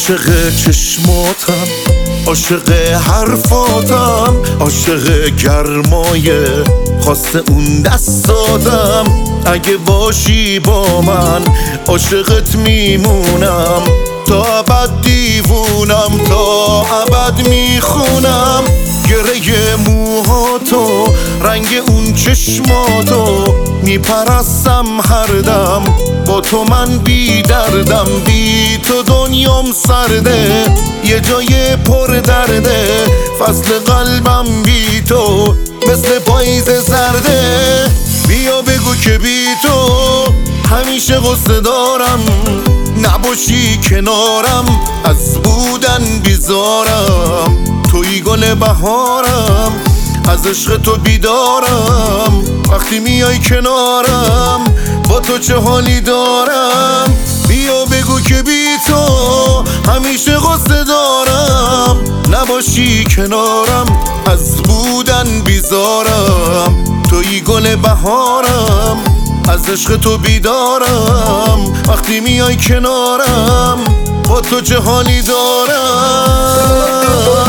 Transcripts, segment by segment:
عاشق چشماتم، عاشق حرفاتم، عاشق گرمای خواست اون دستاتم. اگه باشی با من عاشقت میمونم، تا ابد دیوونم، تا ابد میخونم. گره موهاتو، رنگ اون چشماتو میپرستم هر دم. با تو من بی دردم، بی تو دنیام سرده، یه جای پر درده. فصل قلبم بی تو مثل پاییز زرده. بیا بگو که بی تو همیشه غصه دارم، نباشی کنارم از بودن بیزارم. توی گل بهارم، از عشق تو بیدارم. وقتی میای کنارم با تو چه حالی دارم. بیا بگو که بی تو همیشه غصه دارم، نباشی کنارم از بودن بیزارم. توی گل بهارم، از عشق تو بیدارم. وقتی میای کنارم با تو چه حالی دارم.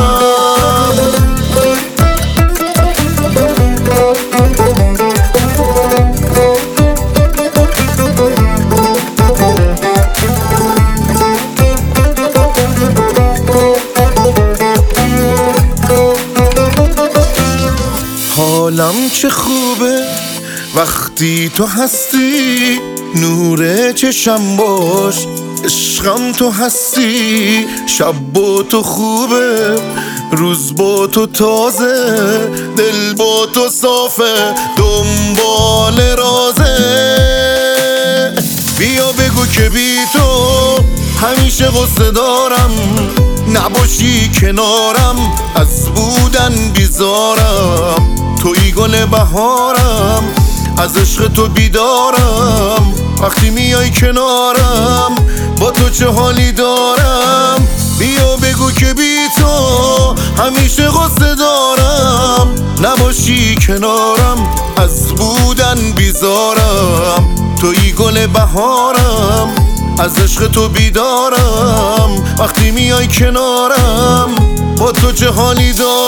حالم چه خوبه وقتی تو هستی، نور چشم باش، عشقم تو هستی. شب با تو خوبه، روز با تو تازه، دل با تو صافه، دنبال رازه. بیا بگو که بی تو همیشه غصه دارم، نباشی کنارم از بودن بیزارم. توی گل بهارم، از عشق تو بیدارم. وقتی میای کنارم با تو چه حالی دارم. بیا بگو که بی تو همیشه غصه دارم، نباشی کنارم از بودن بیزارم. توی گل بهارم، از عشق تو بیدارم. وقتی میای کنارم با تو چه حالی دارم.